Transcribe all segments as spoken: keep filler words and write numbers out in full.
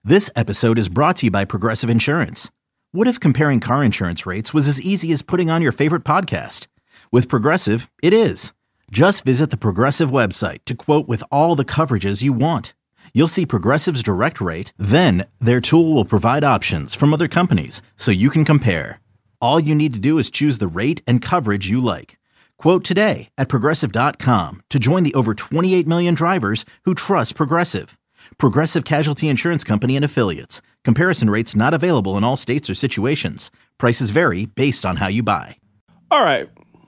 This episode is brought to you by Progressive Insurance. What if comparing car insurance rates was as easy as putting on your favorite podcast? With Progressive, it is. Just visit the Progressive website to quote with all the coverages you want. You'll see Progressive's direct rate, then their tool will provide options from other companies so you can compare. All you need to do is choose the rate and coverage you like. Quote today at progressive dot com to join the over twenty-eight million drivers who trust Progressive. Progressive Casualty Insurance Company and Affiliates. Comparison rates not available in all states or situations. Prices vary based on how you buy. All right.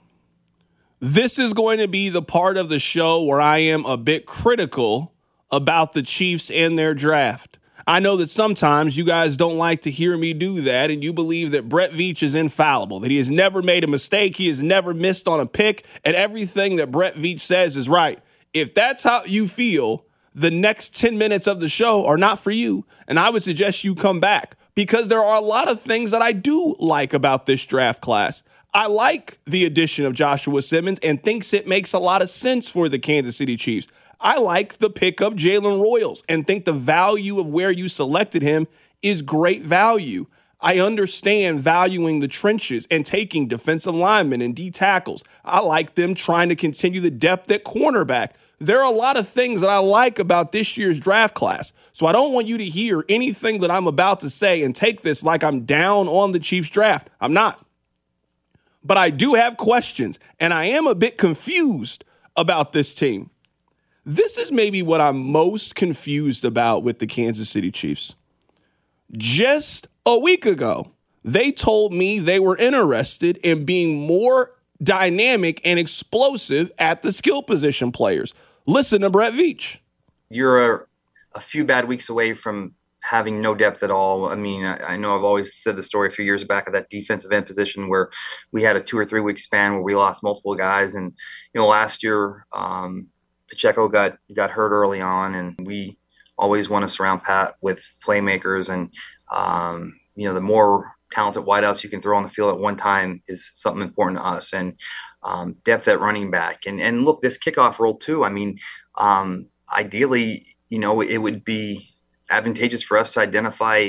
This is going to be the part of the show where I am a bit critical about the Chiefs and their draft. I know that sometimes you guys don't like to hear me do that, and you believe that Brett Veach is infallible, that he has never made a mistake, he has never missed on a pick, and everything that Brett Veach says is right. If that's how you feel, the next ten minutes of the show are not for you, and I would suggest you come back because there are a lot of things that I do like about this draft class. I like the addition of Joshua Simmons and thinks it makes a lot of sense for the Kansas City Chiefs. I like the pick of Jalen Royals and think the value of where you selected him is great value. I understand valuing the trenches and taking defensive linemen and D tackles. I like them trying to continue the depth at cornerback. There are a lot of things that I like about this year's draft class. So I don't want you to hear anything that I'm about to say and take this like I'm down on the Chiefs draft. I'm not. But I do have questions, and I am a bit confused about this team. This is maybe what I'm most confused about with the Kansas City Chiefs. Just a week ago, they told me they were interested in being more dynamic and explosive at the skill position players. Listen to Brett Veach. You're a, a few bad weeks away from having no depth at all. I mean, I, I know I've always said the story a few years back of that defensive end position where we had a two or three week span where we lost multiple guys. And, you know, last year, um, Pacheco got, got hurt early on, and we always want to surround Pat with playmakers. And, um, you know, the more talented wideouts you can throw on the field at one time is something important to us, and um, depth at running back. And and look, this kickoff role too. I mean, um, ideally, you know, it would be advantageous for us to identify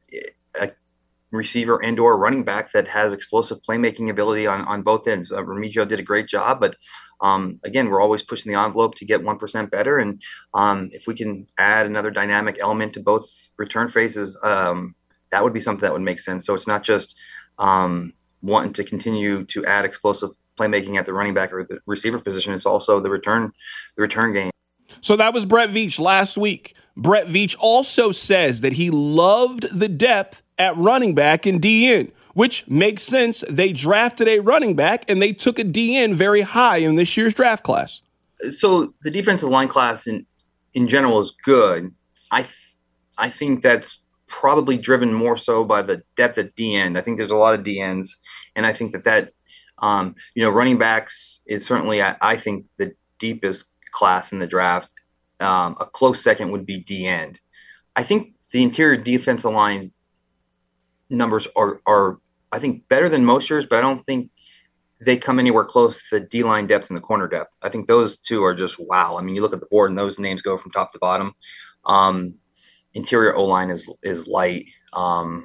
a receiver and or running back that has explosive playmaking ability on, on both ends. Uh, Remigio did a great job, but um, again, we're always pushing the envelope to get one percent better. And um, if we can add another dynamic element to both return phases, um, that would be something that would make sense. So it's not just um, wanting to continue to add explosive playmaking at the running back or the receiver position. It's also the return, the return game. So that was Brett Veach last week. Brett Veach also says that he loved the depth at running back and D N, which makes sense. They drafted a running back and they took a D N very high in this year's draft class. So the defensive line class in, in general is good. I th- I think that's probably driven more so by the depth at D end. I think there's a lot of D Ns, and I think that that, um, you know, running backs is certainly, I, I think, the deepest class in the draft. Um, a close second would be D end. I think the interior defensive line numbers are, are, I think, better than most years, but I don't think they come anywhere close to the D-line depth and the corner depth. I think those two are just wow. I mean, you look at the board and those names go from top to bottom. Um, Interior O-line is is light. Um,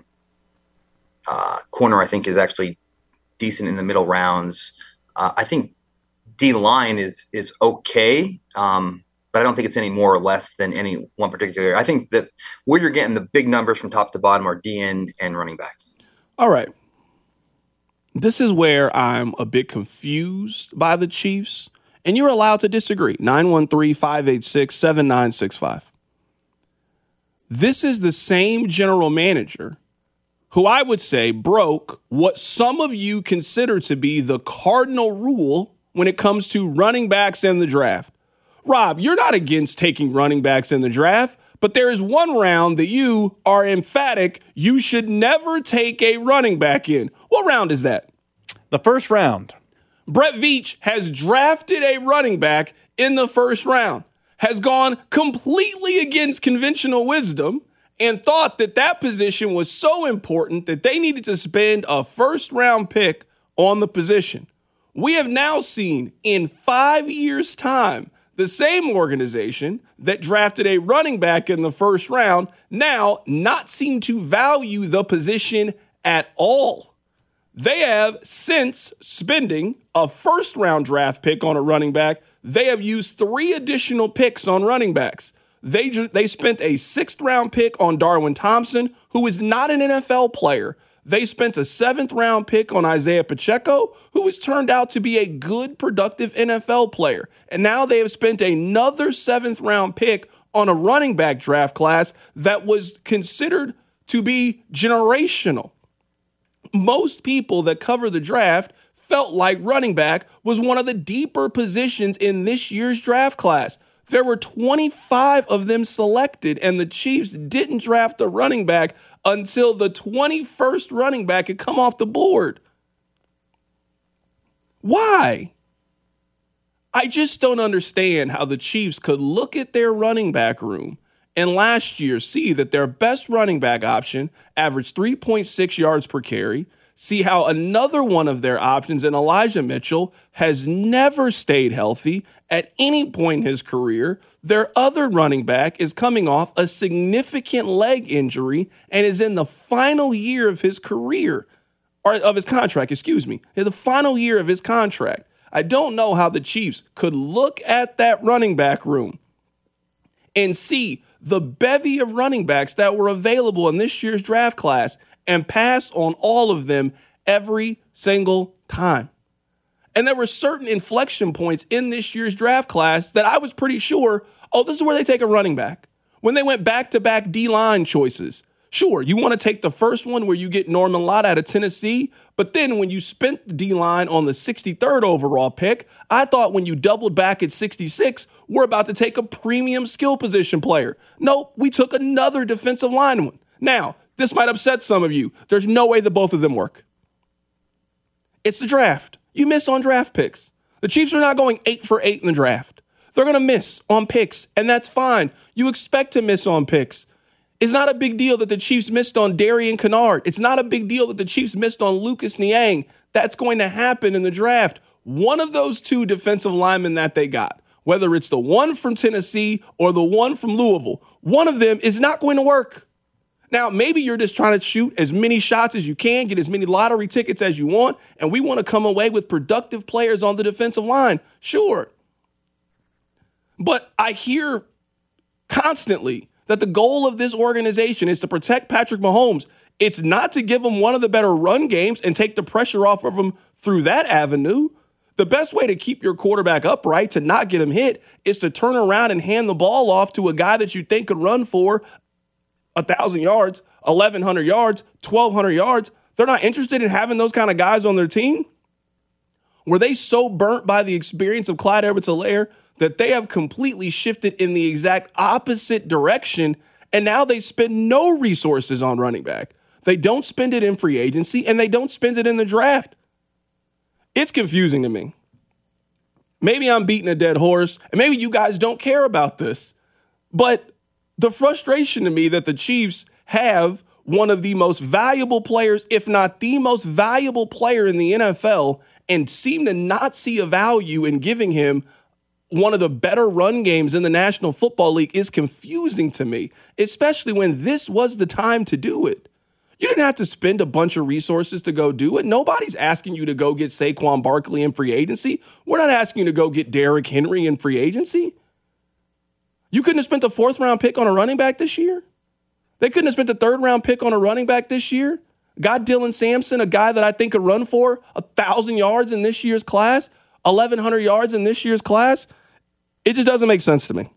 uh, corner, I think, is actually decent in the middle rounds. Uh, I think D-line is is okay, um, but I don't think it's any more or less than any one particular. I think that where you're getting the big numbers from top to bottom are D-end and running back. All right. This is where I'm a bit confused by the Chiefs, and you're allowed to disagree. nine one three, five eight six, seven nine six five. This is the same general manager who I would say broke what some of you consider to be the cardinal rule when it comes to running backs in the draft. Rob, you're not against taking running backs in the draft, but there is one round that you are emphatic you should never take a running back in. What round is that? The first round. Brett Veach has drafted a running back in the first round, has gone completely against conventional wisdom and thought that that position was so important that they needed to spend a first round pick on the position. We have now seen in five years' time The same organization that drafted a running back in the first round now not seem to value the position at all. They have, since spending a first round draft pick on a running back, they have used three additional picks on running backs. They, they spent a sixth round pick on Darwin Thompson, who is not an N F L player. They spent a seventh round pick on Isaiah Pacheco, who has turned out to be a good, productive N F L player. And now they have spent another seventh round pick on a running back draft class that was considered to be generational. Most people that cover the draft felt like running back was one of the deeper positions in this year's draft class. There were twenty-five of them selected, and the Chiefs didn't draft a running back until the twenty-first running back had come off the board. Why? I just don't understand how the Chiefs could look at their running back room and last year see that their best running back option averaged three point six yards per carry, see how another one of their options in Elijah Mitchell has never stayed healthy at any point in his career. Their other running back is coming off a significant leg injury and is in the final year of his career, or of his contract, excuse me, in the final year of his contract. I don't know how the Chiefs could look at that running back room and see the bevy of running backs that were available in this year's draft class and pass on all of them every single time. And there were certain inflection points in this year's draft class that I was pretty sure, oh, this is where they take a running back. When they went back-to-back D-line choices. Sure, you want to take the first one where you get Norman Lott out of Tennessee, but then when you spent the D-line on the sixty-third overall pick, I thought when you doubled back at sixty-six, we're about to take a premium skill position player. Nope, we took another defensive lineman. Now, this might upset some of you. There's no way that both of them work. It's the draft. You miss on draft picks. The Chiefs are not going eight for eight in the draft. They're going to miss on picks, and that's fine. You expect to miss on picks. It's not a big deal that the Chiefs missed on Darian Kennard. It's not a big deal that the Chiefs missed on Lucas Niang. That's going to happen in the draft. One of those two defensive linemen that they got, whether it's the one from Tennessee or the one from Louisville, one of them is not going to work. Now, maybe you're just trying to shoot as many shots as you can, get as many lottery tickets as you want, and we want to come away with productive players on the defensive line. Sure. But I hear constantly that the goal of this organization is to protect Patrick Mahomes. It's not to give him one of the better run games and take the pressure off of him through that avenue. The best way to keep your quarterback upright, to not get him hit, is to turn around and hand the ball off to a guy that you think could run for one thousand yards, eleven hundred yards, twelve hundred yards. They're not interested in having those kind of guys on their team. Were they so burnt by the experience of Clyde Edwards-Helaire that they have completely shifted in the exact opposite direction, and now they spend no resources on running back? They don't spend it in free agency, and they don't spend it in the draft. It's confusing to me. Maybe I'm beating a dead horse, and maybe you guys don't care about this, but the frustration to me that the Chiefs have one of the most valuable players, if not the most valuable player in the N F L, and seem to not see a value in giving him one of the better run games in the National Football League is confusing to me, especially when this was the time to do it. You didn't have to spend a bunch of resources to go do it. Nobody's asking you to go get Saquon Barkley in free agency. We're not asking you to go get Derrick Henry in free agency. You couldn't have spent a fourth round pick on a running back this year. They couldn't have spent a third round pick on a running back this year. Got Dylan Sampson, a guy that I think could run for a thousand yards in this year's class, eleven hundred yards in this year's class. It just doesn't make sense to me.